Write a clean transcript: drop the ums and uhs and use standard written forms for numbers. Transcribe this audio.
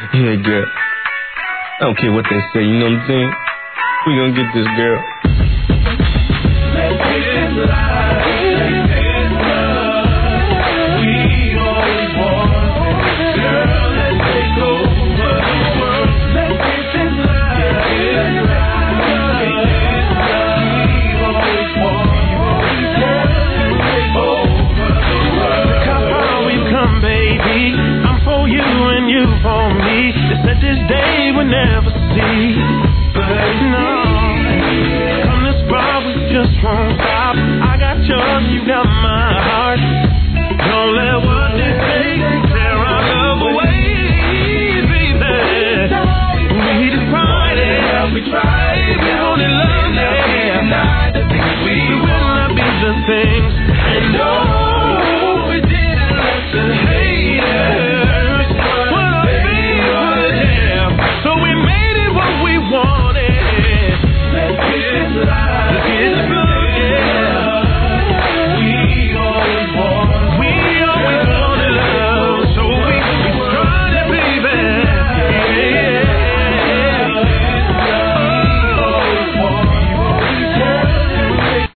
Yeah, girl. I don't care what they say, you know what I'm saying? We gonna get this, girl. Let's get live. Let's get love. We've always wanted. Girl, let's take over the world. Let's get this live. Let's get love. We've always wanted. Girl, let's take over the world. Look how far we've come, baby. I'm for you and you for me. They said this day we'll never see.